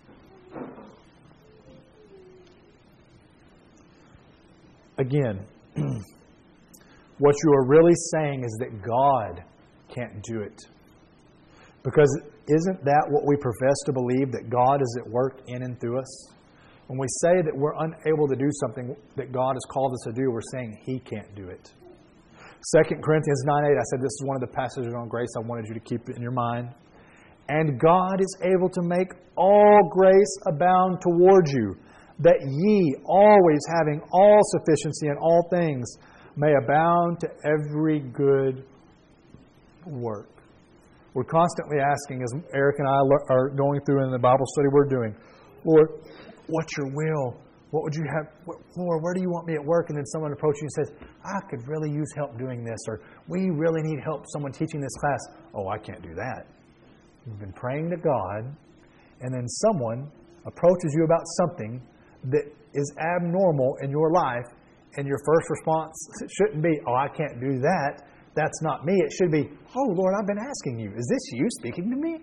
Again, what you are really saying is that God can't do it. Because isn't that what we profess to believe, that God is at work in and through us? When we say that we're unable to do something that God has called us to do, we're saying He can't do it. Second Corinthians nine eight, I said this is one of the passages on grace. I wanted you to keep it in your mind. And God is able to make all grace abound toward you, that ye, always having all sufficiency in all things, may abound to every good work. We're constantly asking, as Eric and I are going through in the Bible study we're doing, Lord, what's your will? What would you have? Lord, where do you want me at work? And then someone approaches you and says, I could really use help doing this, or we really need help, someone teaching this class. Oh, I can't do that. You've been praying to God, and then someone approaches you about something that is abnormal in your life, and your first response shouldn't be, oh, I can't do that. That's not me. It should be, oh, Lord, I've been asking you. Is this you speaking to me?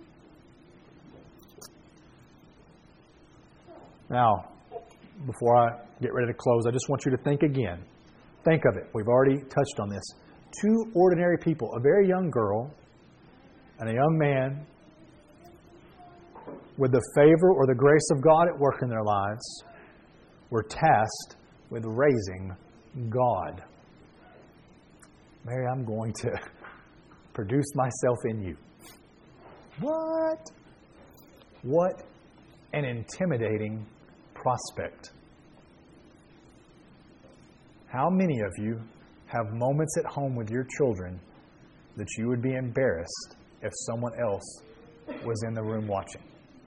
Now, before I get ready to close, I just want you to think again. Think of it. We've already touched on this. Two ordinary people, a very young girl and a young man, with the favor or the grace of God at work in their lives, were tasked with raising God. Mary, I'm going to produce myself in you. What? What an intimidating prospect. How many of you have moments at home with your children that you would be embarrassed if someone else was in the room watching?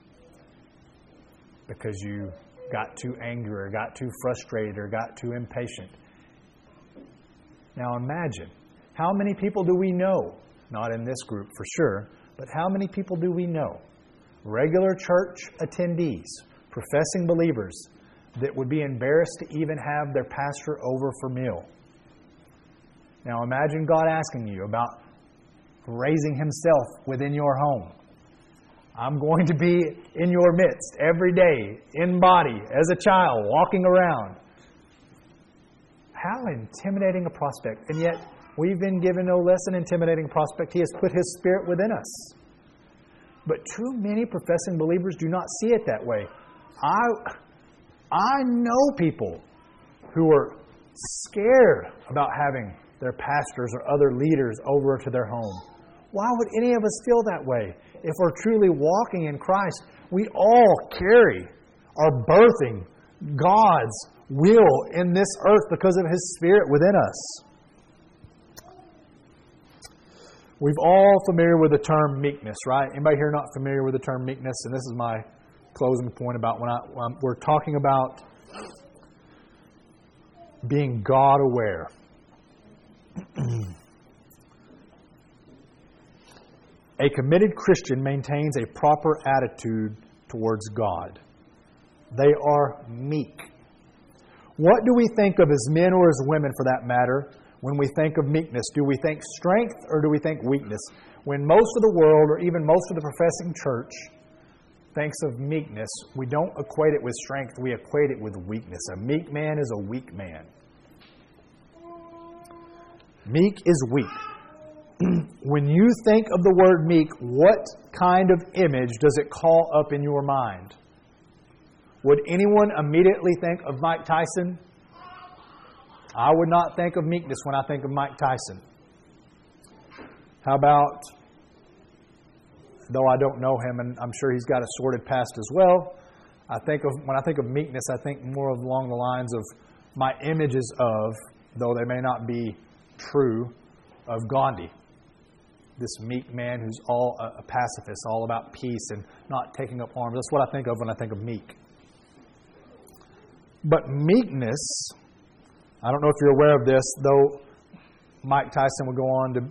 Because you got too angry or got too frustrated or got too impatient. Now imagine, how many people do we know, not in this group for sure, but how many people do we know, regular church attendees, professing believers, that would be embarrassed to even have their pastor over for meal? Now imagine God asking you about raising Himself within your home. I'm going to be in your midst every day, in body, as a child, walking around. How intimidating a prospect. And yet, we've been given no less an intimidating prospect. He has put His Spirit within us. But too many professing believers do not see it that way. I, I know people who are scared about having their pastors or other leaders over to their home. Why would any of us feel that way? If we're truly walking in Christ, we all carry, are birthing God's will in this earth because of His Spirit within us. We've all familiar with the term meekness, right? Anybody here not familiar with the term meekness? And this is my closing point about when, I, when we're talking about being God aware. A committed Christian maintains a proper attitude towards God. They are meek. What do we think of as men or as women, for that matter, when we think of meekness? Do we think strength or do we think weakness? When most of the world, or even most of the professing church, thinks of meekness, we don't equate it with strength, we equate it with weakness. A meek man is a weak man. Meek is weak. When you think of the word meek, what kind of image does it call up in your mind? Would anyone immediately think of Mike Tyson? I would not think of meekness when I think of Mike Tyson. How about, though I don't know him, and I'm sure he's got a sordid past as well, I think of when I think of meekness, I think more of along the lines of my images of, though they may not be true, of Gandhi. This meek man who's all a pacifist, all about peace and not taking up arms. That's what I think of when I think of meek. But meekness, I don't know if you're aware of this, though Mike Tyson would go on to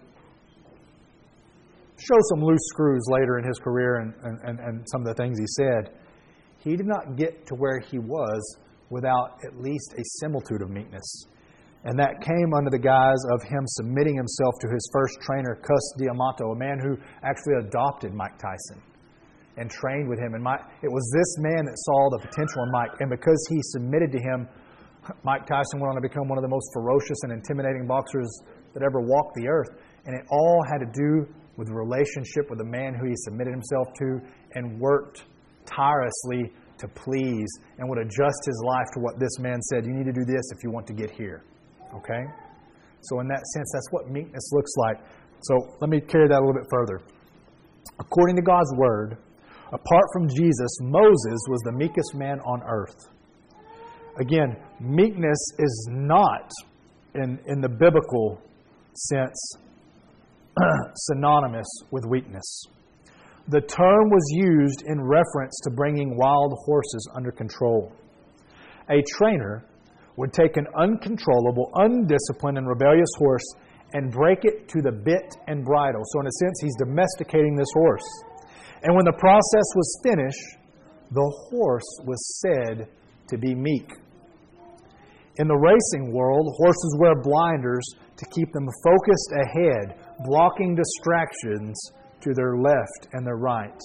show some loose screws later in his career and, and, and some of the things he said. He did not get to where he was without at least a similitude of meekness. And that came under the guise of him submitting himself to his first trainer, Cus D'Amato, a man who actually adopted Mike Tyson and trained with him. And Mike, it was this man that saw the potential in Mike. And because he submitted to him, Mike Tyson went on to become one of the most ferocious and intimidating boxers that ever walked the earth. And it all had to do with the relationship with the man who he submitted himself to and worked tirelessly to please and would adjust his life to what this man said. You need to do this if you want to get here. Okay? So in that sense, that's what meekness looks like. So let me carry that a little bit further. According to God's Word, apart from Jesus, Moses was the meekest man on earth. Again, meekness is not, in, in the biblical sense, synonymous with weakness. The term was used in reference to bringing wild horses under control. A trainer would take an uncontrollable, undisciplined, and rebellious horse and break it to the bit and bridle. So in a sense, he's domesticating this horse. And when the process was finished, the horse was said to be meek. In the racing world, horses wear blinders to keep them focused ahead, blocking distractions to their left and their right.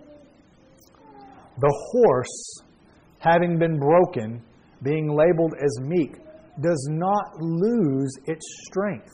The horse, having been broken, being labeled as meek, does not lose its strength.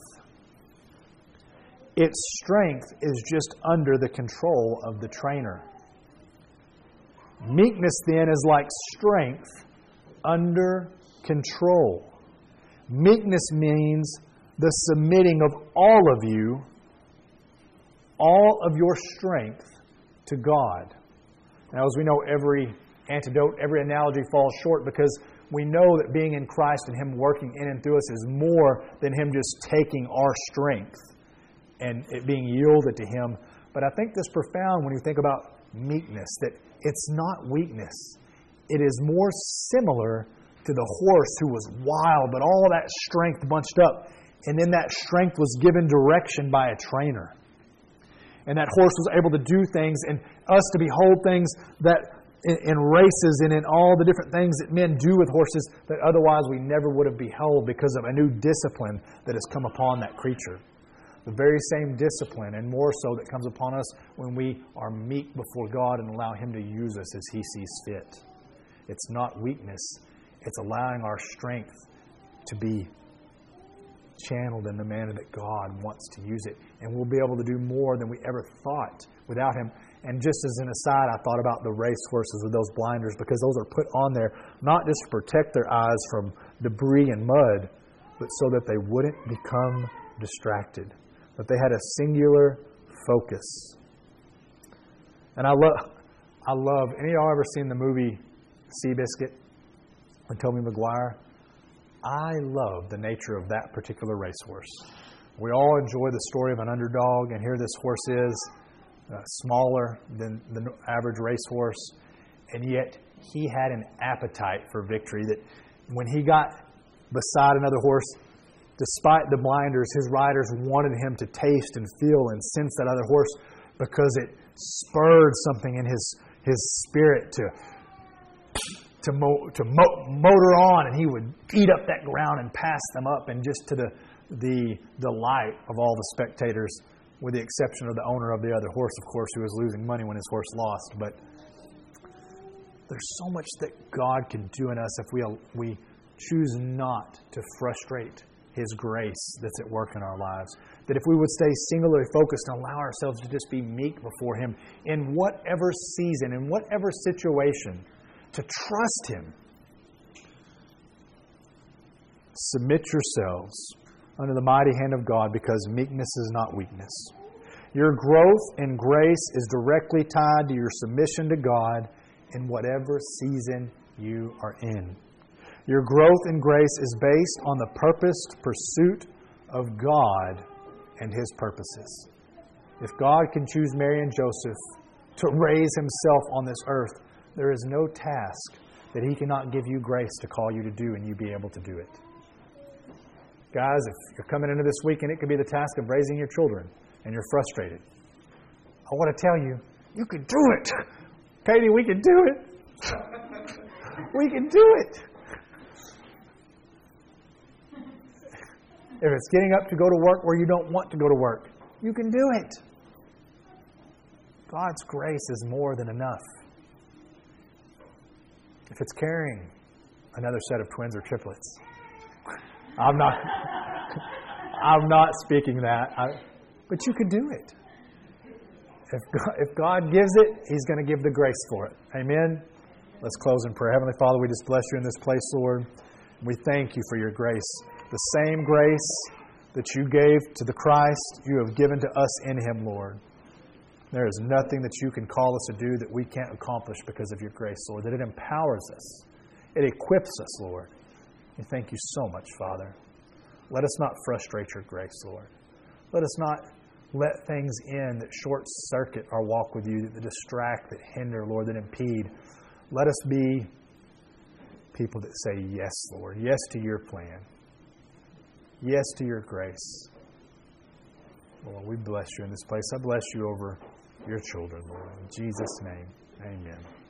Its strength is just under the control of the trainer. Meekness then is like strength under control. Meekness means the submitting of all of you, all of your strength to God. Now, as we know, every antidote, every analogy falls short because we know that being in Christ and Him working in and through us is more than Him just taking our strength and it being yielded to Him. But I think this profound when you think about meekness, that it's not weakness. It is more similar to the horse who was wild, but all that strength bunched up. And then that strength was given direction by a trainer. And that horse was able to do things, and us to behold things that in, in races and in all the different things that men do with horses that otherwise we never would have beheld because of a new discipline that has come upon that creature. The very same discipline, and more so, that comes upon us when we are meek before God and allow Him to use us as He sees fit. It's not weakness. It's allowing our strength to be channeled in the manner that God wants to use it. And we'll be able to do more than we ever thought without Him. And just as an aside, I thought about the race horses with those blinders, because those are put on there not just to protect their eyes from debris and mud, but so that they wouldn't become distracted. That they had a singular focus. And I love, I love, any of y'all ever seen the movie Seabiscuit with Tobey Maguire? I love the nature of that particular racehorse. We all enjoy the story of an underdog, and here this horse is uh, smaller than the average racehorse, and yet he had an appetite for victory that when he got beside another horse, despite the blinders, his riders wanted him to taste and feel and sense that other horse because it spurred something in his his spirit to to mo, to mo, motor on, and he would eat up that ground and pass them up, and just to the the delight of all the spectators, with the exception of the owner of the other horse, of course, who was losing money when his horse lost. But there's so much that God can do in us if we we choose not to frustrate His grace that's at work in our lives. That if we would stay singularly focused and allow ourselves to just be meek before Him in whatever season, in whatever situation, to trust Him. Submit yourselves under the mighty hand of God, because meekness is not weakness. Your growth in grace is directly tied to your submission to God in whatever season you are in. Your growth in grace is based on the purposed pursuit of God and His purposes. If God can choose Mary and Joseph to raise Himself on this earth, there is no task that He cannot give you grace to call you to do and you be able to do it. Guys, if you're coming into this weekend, it could be the task of raising your children and you're frustrated. I want to tell you, you can do it. Katie, we can do it. We can do it. If it's getting up to go to work where you don't want to go to work, you can do it. God's grace is more than enough. If it's carrying another set of twins or triplets, I'm not I'm not speaking that. I, but you can do it. If God, if God gives it, He's going to give the grace for it. Amen? Let's close in prayer. Heavenly Father, we just bless You in this place, Lord. We thank You for Your grace. The same grace that You gave to the Christ, You have given to us in Him, Lord. There is nothing that You can call us to do that we can't accomplish because of Your grace, Lord. That it empowers us. It equips us, Lord. We thank You so much, Father. Let us not frustrate Your grace, Lord. Let us not let things in that short-circuit our walk with You, that distract, that hinder, Lord, that impede. Let us be people that say yes, Lord. Yes to Your plan. Yes to Your grace. Lord, we bless You in this place. I bless You over Your children, Lord. In Jesus' name, amen.